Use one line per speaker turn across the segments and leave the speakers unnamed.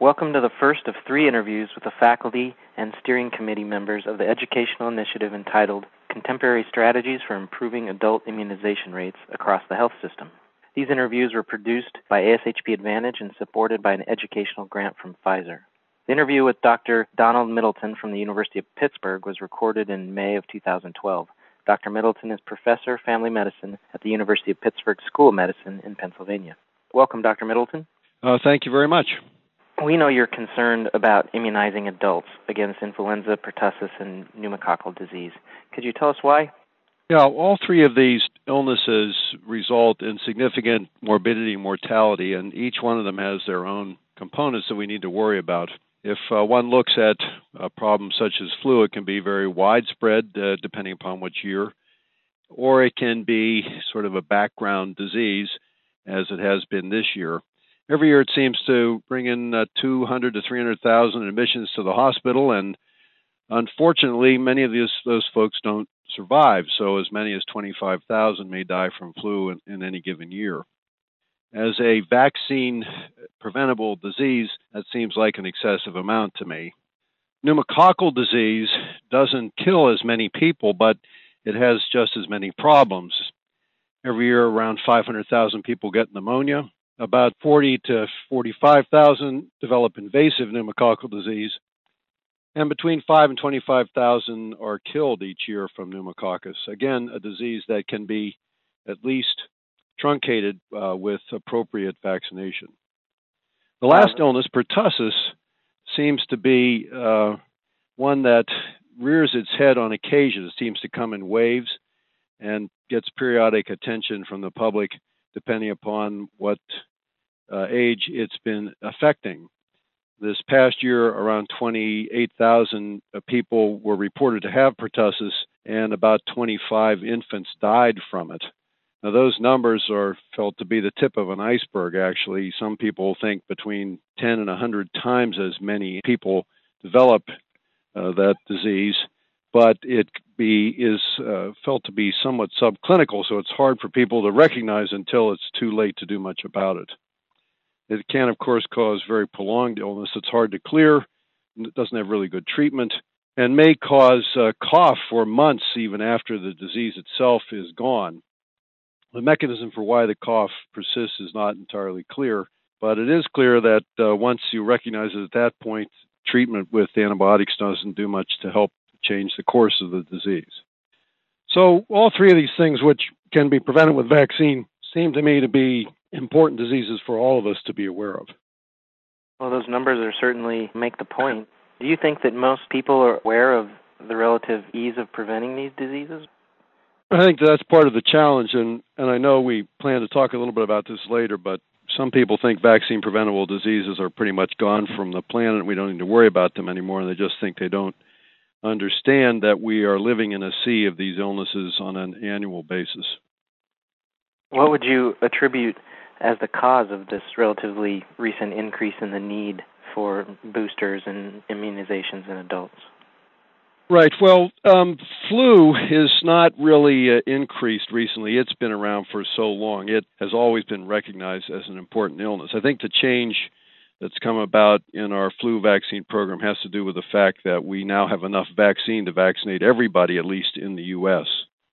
Welcome to the first of 3 interviews with the faculty and steering committee members of the educational initiative entitled Contemporary Strategies for Improving Adult Immunization Rates Across the Health System. These interviews were produced by ASHP Advantage and supported by an educational grant from Pfizer. The interview with Dr. Donald Middleton from the University of Pittsburgh was recorded in May of 2012. Dr. Middleton is Professor of Family Medicine at the University of Pittsburgh School of Medicine in Pennsylvania. Welcome, Dr. Middleton.
Thank you very much.
We know you're concerned about immunizing adults against influenza, pertussis, and pneumococcal disease. Could you tell us why?
Yeah, all 3 of these illnesses result in significant morbidity and mortality, and each one of them has their own components that we need to worry about. If one looks at a problem such as flu, it can be very widespread depending upon which year, or it can be sort of a background disease as it has been this year. Every year it seems to bring in 200 to 300,000 admissions to the hospital, and unfortunately many of those folks don't survive, so as many as 25,000 may die from flu in any given year. As a vaccine-preventable disease, that seems like an excessive amount to me. Pneumococcal disease doesn't kill as many people, but it has just as many problems. Every year around 500,000 people get pneumonia. About 40 to 45,000 develop invasive pneumococcal disease, and between 5 and 25,000 are killed each year from pneumococcus. Again, a disease that can be at least truncated with appropriate vaccination. The last illness, pertussis, seems to be one that rears its head on occasion. It seems to come in waves and gets periodic attention from the public depending upon what age it's been affecting. This past year, around 28,000 people were reported to have pertussis, and about 25 infants died from it. Now, those numbers are felt to be the tip of an iceberg, actually. Some people think between 10 and 100 times as many people develop that disease, but it is felt to be somewhat subclinical, so it's hard for people to recognize until it's too late to do much about it. It can, of course, cause very prolonged illness. It's hard to clear, it doesn't have really good treatment, and may cause cough for months even after the disease itself is gone. The mechanism for why the cough persists is not entirely clear, but it is clear that once you recognize it at that point, treatment with antibiotics doesn't do much to help change the course of the disease. So all 3 of these things, which can be prevented with vaccine, seem to me to be important diseases for all of us to be aware of.
Well, those numbers are certainly make the point. Do you think that most people are aware of the relative ease of preventing these diseases?
I think that's part of the challenge, and I know we plan to talk a little bit about this later, but some people think vaccine-preventable diseases are pretty much gone from the planet and we don't need to worry about them anymore, and they just think they don't understand that we are living in a sea of these illnesses on an annual basis.
What would you attribute as the cause of this relatively recent increase in the need for boosters and immunizations in adults?
Right. Well, flu is not really increased recently. It's been around for so long. It has always been recognized as an important illness. I think the change that's come about in our flu vaccine program has to do with the fact that we now have enough vaccine to vaccinate everybody, at least in the U.S.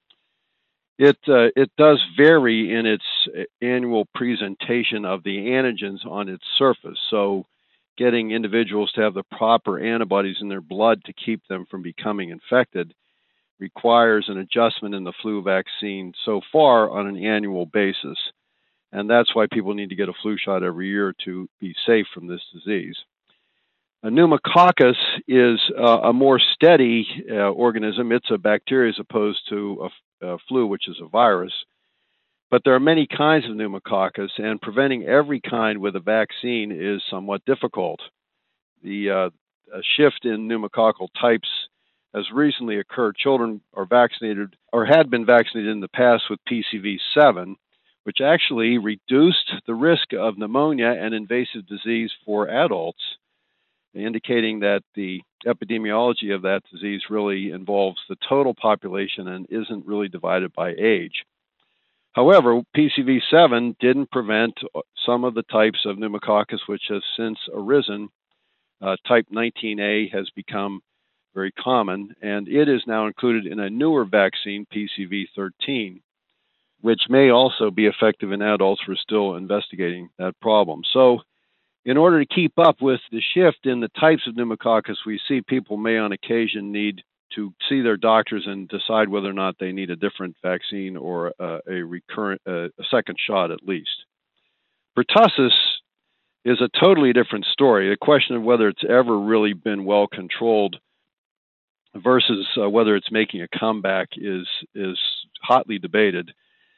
It does vary in its annual presentation of the antigens on its surface. So getting individuals to have the proper antibodies in their blood to keep them from becoming infected requires an adjustment in the flu vaccine so far on an annual basis. And that's why people need to get a flu shot every year to be safe from this disease. A pneumococcus is a more steady organism. It's a bacteria as opposed to a flu, which is a virus. But there are many kinds of pneumococcus, and preventing every kind with a vaccine is somewhat difficult. The shift in pneumococcal types has recently occurred. Children are vaccinated or had been vaccinated in the past with PCV7, which actually reduced the risk of pneumonia and invasive disease for adults, indicating that the epidemiology of that disease really involves the total population and isn't really divided by age. However, PCV7 didn't prevent some of the types of pneumococcus which have since arisen. Type 19A has become very common, and it is now included in a newer vaccine, PCV13, which may also be effective in adults. We're still investigating that problem. So, in order to keep up with the shift in the types of pneumococcus we see, people may on occasion need to see their doctors and decide whether or not they need a different vaccine or a second shot at least. Pertussis is a totally different story. The question of whether it's ever really been well controlled versus whether it's making a comeback is hotly debated.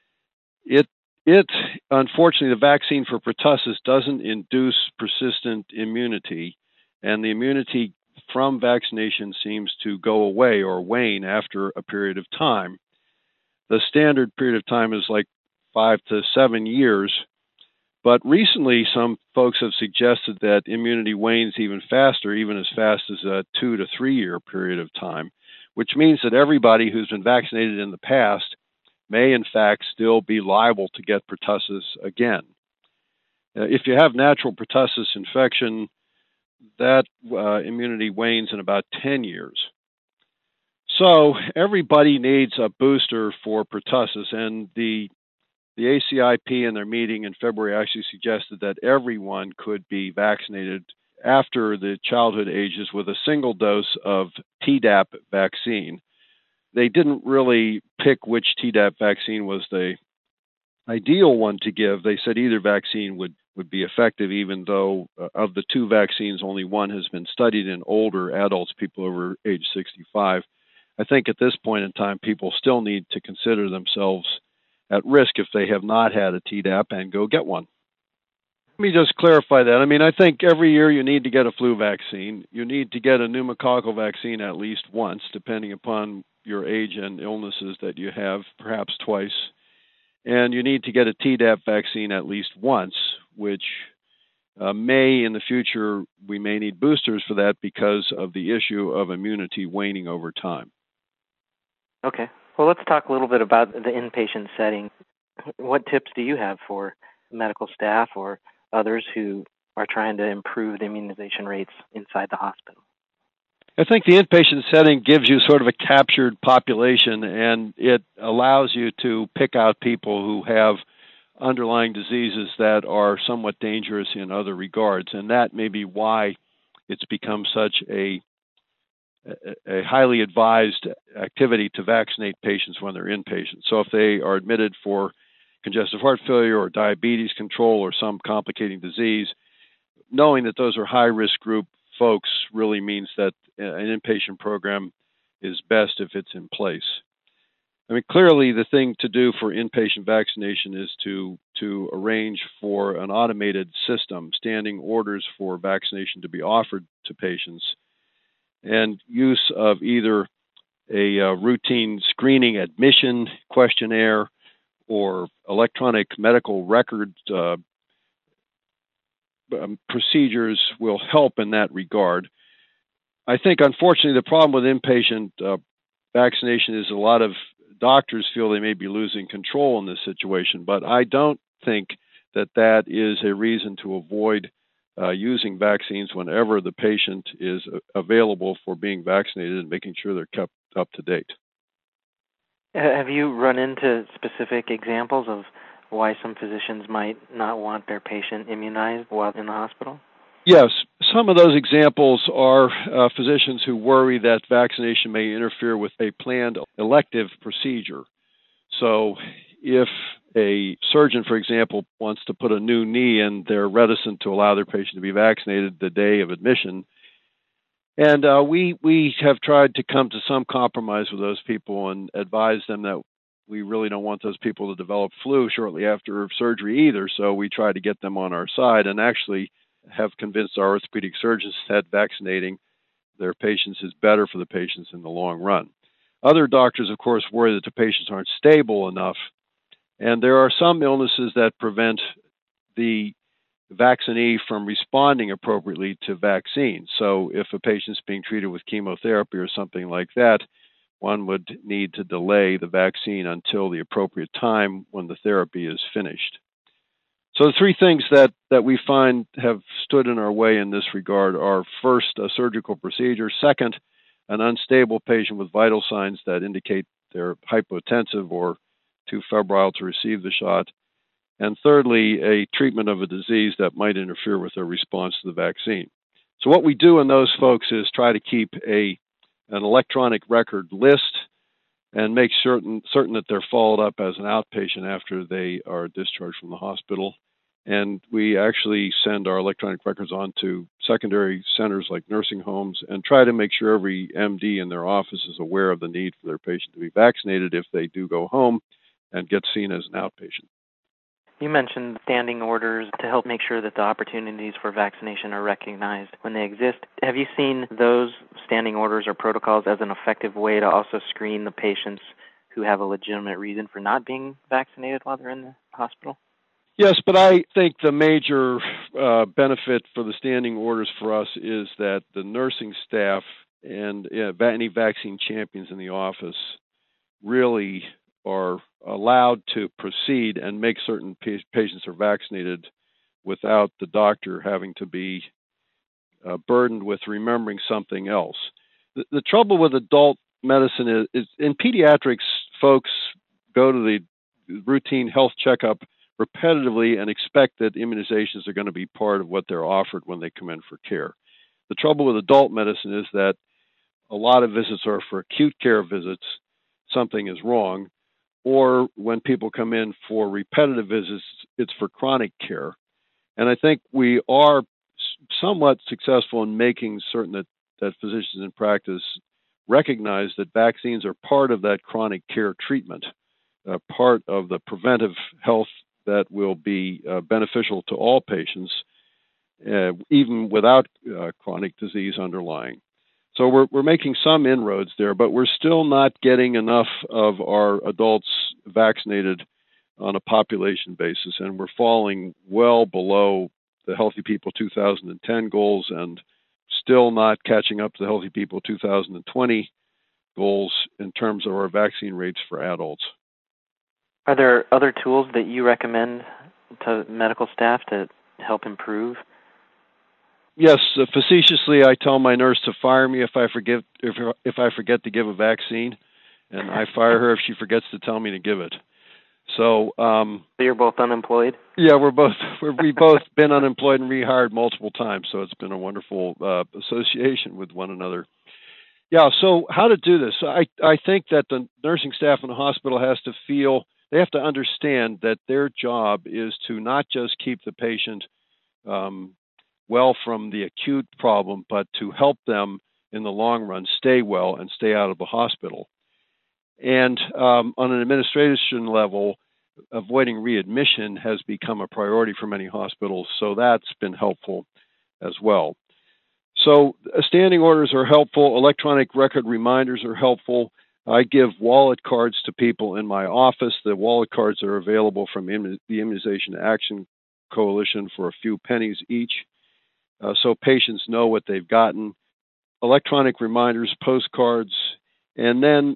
Unfortunately, the vaccine for pertussis doesn't induce persistent immunity, and the immunity from vaccination seems to go away or wane after a period of time. The standard period of time is like 5 to 7 years, but recently some folks have suggested that immunity wanes even faster, even as fast as a 2 to 3 year period of time, which means that everybody who's been vaccinated in the past may in fact still be liable to get pertussis again. If you have natural pertussis infection, that immunity wanes in about 10 years. So everybody needs a booster for pertussis, and the ACIP in their meeting in February actually suggested that everyone could be vaccinated after the childhood ages with a single dose of Tdap vaccine. They didn't really pick which Tdap vaccine was the ideal one to give. They said either vaccine would be effective, even though of the two vaccines, only one has been studied in older adults, people over age 65. I think at this point in time, people still need to consider themselves at risk if they have not had a Tdap and go get one. Let me just clarify that. I mean, I think every year you need to get a flu vaccine. You need to get a pneumococcal vaccine at least once, depending upon your age and illnesses that you have, perhaps twice. And you need to get a Tdap vaccine at least once, which may in the future, we may need boosters for that because of the issue of immunity waning over time.
Okay. Well, let's talk a little bit about the inpatient setting. What tips do you have for medical staff or others who are trying to improve the immunization rates inside the hospital?
I think the inpatient setting gives you sort of a captured population, and it allows you to pick out people who have underlying diseases that are somewhat dangerous in other regards, and that may be why it's become such a highly advised activity to vaccinate patients when they're inpatient. So if they are admitted for congestive heart failure or diabetes control or some complicating disease, knowing that those are high-risk group folks really means that an inpatient program is best if it's in place. I mean, clearly the thing to do for inpatient vaccination is to arrange for an automated system, standing orders for vaccination to be offered to patients, and use of either a routine screening admission questionnaire or electronic medical record procedures will help in that regard. I think, unfortunately, the problem with inpatient vaccination is a lot of doctors feel they may be losing control in this situation, but I don't think that that is a reason to avoid using vaccines whenever the patient is available for being vaccinated and making sure they're kept up to date.
Have you run into specific examples of why some physicians might not want their patient immunized while in the hospital?
Yes. Some of those examples are physicians who worry that vaccination may interfere with a planned elective procedure. So if a surgeon, for example, wants to put a new knee in, they're reticent to allow their patient to be vaccinated the day of admission. And we have tried to come to some compromise with those people and advise them that we really don't want those people to develop flu shortly after surgery either, so we try to get them on our side and actually have convinced our orthopedic surgeons that vaccinating their patients is better for the patients in the long run. Other doctors, of course, worry that the patients aren't stable enough, and there are some illnesses that prevent the vaccinee from responding appropriately to vaccines. So if a patient's being treated with chemotherapy or something like that, one would need to delay the vaccine until the appropriate time when the therapy is finished. So the three things that we find have stood in our way in this regard are: first, a surgical procedure; second, an unstable patient with vital signs that indicate they're hypotensive or too febrile to receive the shot; and thirdly, a treatment of a disease that might interfere with their response to the vaccine. So what we do in those folks is try to keep an electronic record list and make certain that they're followed up as an outpatient after they are discharged from the hospital. And we actually send our electronic records on to secondary centers like nursing homes and try to make sure every MD in their office is aware of the need for their patient to be vaccinated if they do go home and get seen as an outpatient.
You mentioned standing orders to help make sure that the opportunities for vaccination are recognized when they exist. Have you seen those standing orders or protocols as an effective way to also screen the patients who have a legitimate reason for not being vaccinated while they're in the hospital?
Yes, but I think the major benefit for the standing orders for us is that the nursing staff and any vaccine champions in the office really are allowed to proceed and make certain patients are vaccinated without the doctor having to be burdened with remembering something else. The trouble with adult medicine is in pediatrics, folks go to the routine health checkup repetitively and expect that immunizations are going to be part of what they're offered when they come in for care. The trouble with adult medicine is that a lot of visits are for acute care visits, something is wrong, or when people come in for repetitive visits, it's for chronic care. And I think we are somewhat successful in making certain that physicians in practice recognize that vaccines are part of that chronic care treatment, part of the preventive health that will be beneficial to all patients, even without chronic disease underlying. So we're making some inroads there, but we're still not getting enough of our adults vaccinated on a population basis, and we're falling well below the Healthy People 2010 goals and still not catching up to the Healthy People 2020 goals in terms of our vaccine rates for adults.
Are there other tools that you recommend to medical staff to help improve?
Yes, facetiously, I tell my nurse to fire me if I forget to give a vaccine, and I fire her if she forgets to tell me to give it. So
you're both unemployed?
Yeah, we've both been unemployed and rehired multiple times, so it's been a wonderful association with one another. Yeah, so how to do this? I think that the nursing staff in the hospital has to feel, they have to understand that their job is to not just keep the patient well from the acute problem, but to help them in the long run stay well and stay out of the hospital. And on an administration level, avoiding readmission has become a priority for many hospitals, so that's been helpful as well. So standing orders are helpful. Electronic record reminders are helpful. I give wallet cards to people in my office. The wallet cards are available from the Immunization Action Coalition for a few pennies each, so patients know what they've gotten. Electronic reminders, postcards, and then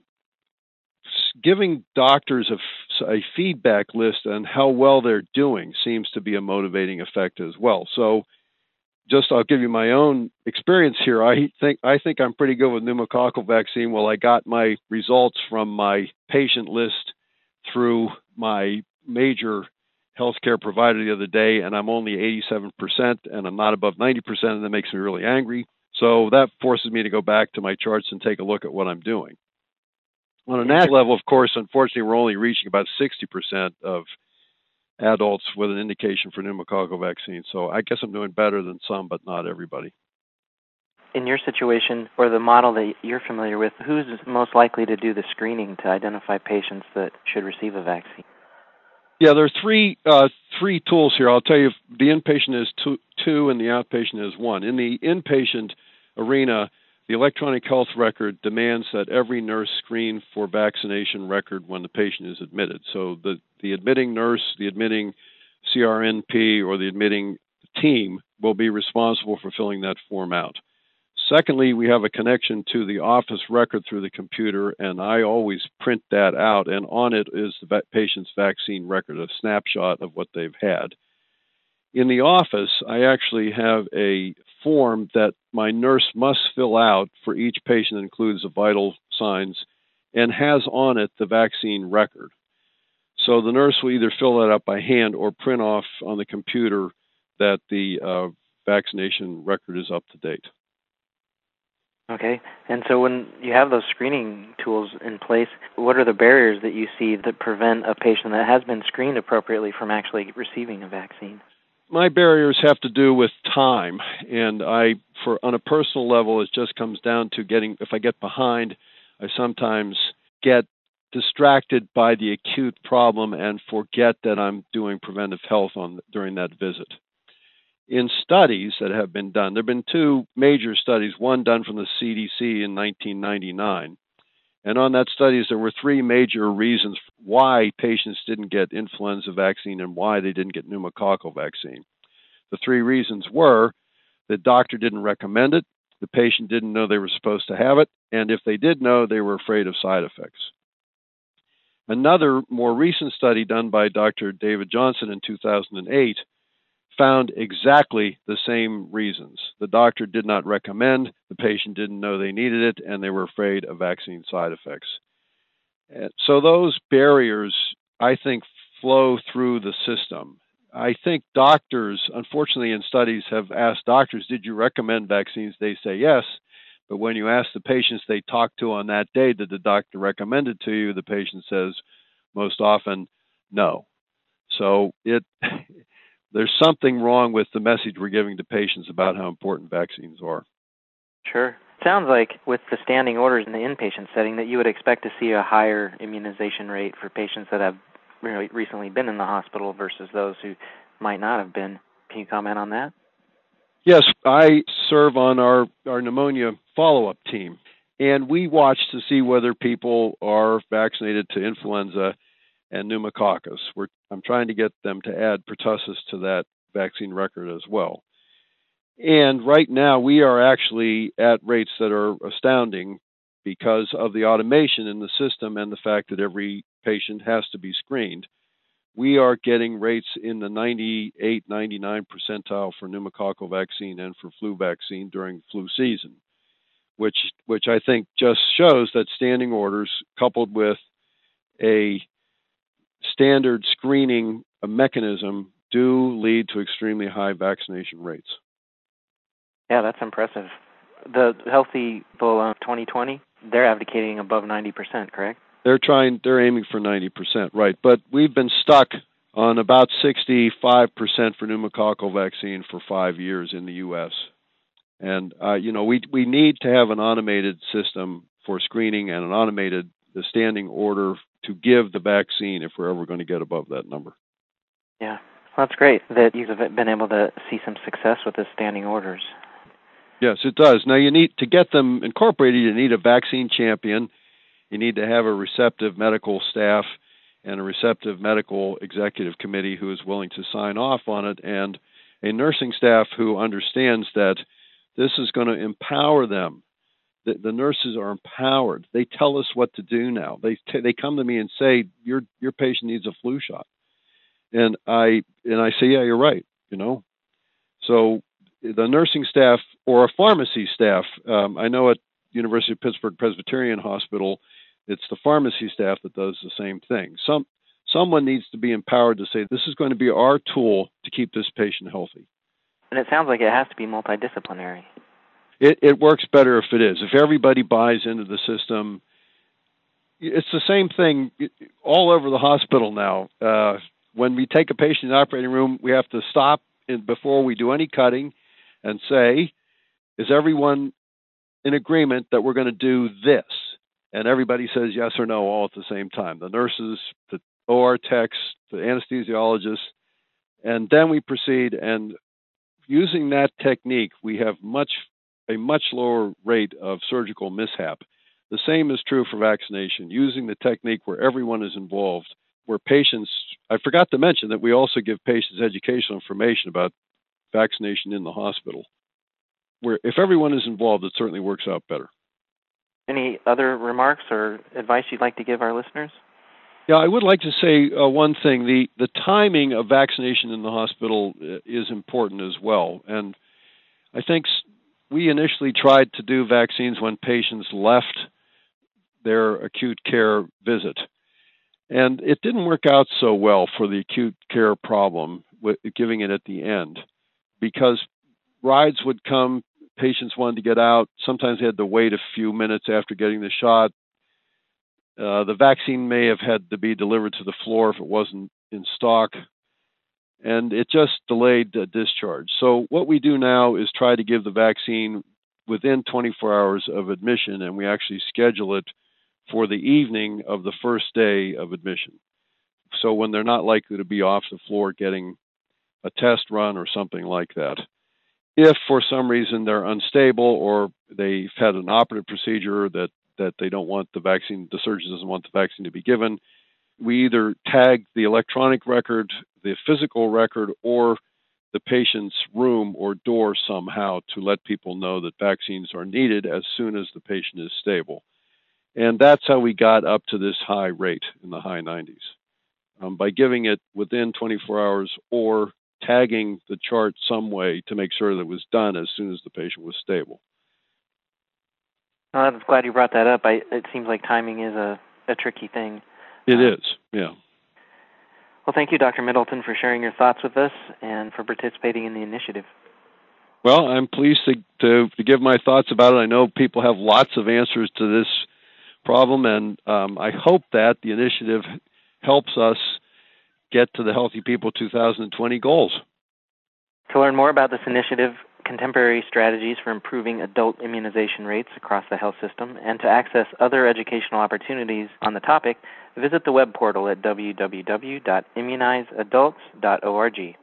giving doctors a feedback list on how well they're doing seems to be a motivating effect as well. So I'll give you my own experience here. I think I'm pretty good with pneumococcal vaccine. Well, I got my results from my patient list through my major healthcare provider the other day, and I'm only 87%, and I'm not above 90%, and that makes me really angry. So that forces me to go back to my charts and take a look at what I'm doing. On a national level, of course, unfortunately, we're only reaching about 60% of adults with an indication for pneumococcal vaccine. So I guess I'm doing better than some, but not everybody.
In your situation, or the model that you're familiar with, who's most likely to do the screening to identify patients that should receive a vaccine?
Yeah, there are three tools here. I'll tell you, the inpatient is two and the outpatient is one. In the inpatient arena, the electronic health record demands that every nurse screen for vaccination record when the patient is admitted. So the admitting nurse, the admitting CRNP, or the admitting team will be responsible for filling that form out. Secondly, we have a connection to the office record through the computer, and I always print that out, and on it is the patient's vaccine record, a snapshot of what they've had. In the office, I actually have a form that my nurse must fill out for each patient that includes the vital signs and has on it the vaccine record. So the nurse will either fill that out by hand or print off on the computer that the vaccination record is up to date.
Okay. And so when you have those screening tools in place, what are the barriers that you see that prevent a patient that has been screened appropriately from actually receiving a vaccine?
My barriers have to do with time, and on a personal level, it just comes down to if I get behind, I sometimes get distracted by the acute problem and forget that I'm doing preventive health during that visit. In studies that have been done, there have been two major studies, one done from the CDC in 1999. And on that studies, there were three major reasons why patients didn't get influenza vaccine and why they didn't get pneumococcal vaccine. The three reasons were the doctor didn't recommend it, the patient didn't know they were supposed to have it, and if they did know, they were afraid of side effects. Another more recent study done by Dr. David Johnson in 2008 found exactly the same reasons. The doctor did not recommend, the patient didn't know they needed it, and they were afraid of vaccine side effects. So those barriers, I think, flow through the system. I think doctors, unfortunately in studies, have asked doctors, did you recommend vaccines? They say yes, but when you ask the patients they talked to on that day, did the doctor recommend it to you? The patient says most often no. So there's something wrong with the message we're giving to patients about how important vaccines are.
Sure. Sounds like with the standing orders in the inpatient setting that you would expect to see a higher immunization rate for patients that have recently been in the hospital versus those who might not have been. Can you comment on that?
Yes, I serve on our pneumonia follow-up team, and we watch to see whether people are vaccinated to influenza and pneumococcus. I'm trying to get them to add pertussis to that vaccine record as well. And right now, we are actually at rates that are astounding because of the automation in the system and the fact that every patient has to be screened. We are getting rates in the 98, 99 percentile for pneumococcal vaccine and for flu vaccine during flu season, which I think just shows that standing orders coupled with a standard screening mechanism do lead to extremely high vaccination rates.
Yeah, that's impressive. The Healthy People 2020, they're advocating above 90%, correct? They're
aiming for 90%, right. But we've been stuck on about 65% for pneumococcal vaccine for 5 years in the U.S. And, we need to have an automated system for screening and an automated standing order to give the vaccine if we're ever going to get above that number.
Yeah, well, that's great that you've been able to see some success with the standing orders.
Yes, it does. Now, you need to get them incorporated, you need a vaccine champion. You need to have a receptive medical staff and a receptive medical executive committee who is willing to sign off on it, and a nursing staff who understands that this is going to empower them. The nurses are empowered. They tell us what to do now. They come to me and say, your patient needs a flu shot. And I say, yeah, you're right, So the nursing staff or a pharmacy staff, I know at University of Pittsburgh Presbyterian Hospital, it's the pharmacy staff that does the same thing. Someone needs to be empowered to say, this is going to be our tool to keep this patient healthy.
And it sounds like it has to be multidisciplinary.
It works better if it is. If everybody buys into the system, it's the same thing all over the hospital now. When we take a patient in the operating room, we have to stop before we do any cutting and say, is everyone in agreement that we're going to do this? And everybody says yes or no all at the same time. The nurses, the OR techs, the anesthesiologists, and then we proceed. And using that technique, we have a much lower rate of surgical mishap. The same is true for vaccination. Using the technique where everyone is involved, where patients, I forgot to mention that we also give patients educational information about vaccination in the hospital. if everyone is involved, it certainly works out better.
Any other remarks or advice you'd like to give our listeners?
Yeah, I would like to say one thing. The timing of vaccination in the hospital is important as well. And I think we initially tried to do vaccines when patients left their acute care visit. And it didn't work out so well for the acute care problem, with giving it at the end, because rides would come, patients wanted to get out. Sometimes they had to wait a few minutes after getting the shot. The vaccine may have had to be delivered to the floor if it wasn't in stock, and it just delayed the discharge. So what we do now is try to give the vaccine within 24 hours of admission, and we actually schedule it for the evening of the first day of admission. So when they're not likely to be off the floor getting a test run or something like that. If for some reason they're unstable or they've had an operative procedure that they don't want the vaccine, the surgeon doesn't want the vaccine to be given, we either tag the electronic record, the physical record, or the patient's room or door somehow to let people know that vaccines are needed as soon as the patient is stable. And that's how we got up to this high rate in the high 90s, by giving it within 24 hours or tagging the chart some way to make sure that it was done as soon as the patient was stable.
Well, I'm glad you brought that up. It seems like timing is a tricky thing.
It is, yeah.
Well, thank you, Dr. Middleton, for sharing your thoughts with us and for participating in the initiative.
Well, I'm pleased to give my thoughts about it. I know people have lots of answers to this problem, and I hope that the initiative helps us get to the Healthy People 2020 goals.
To learn more about this initiative, contemporary strategies for improving adult immunization rates across the health system, and to access other educational opportunities on the topic, visit the web portal at www.immunizeadults.org.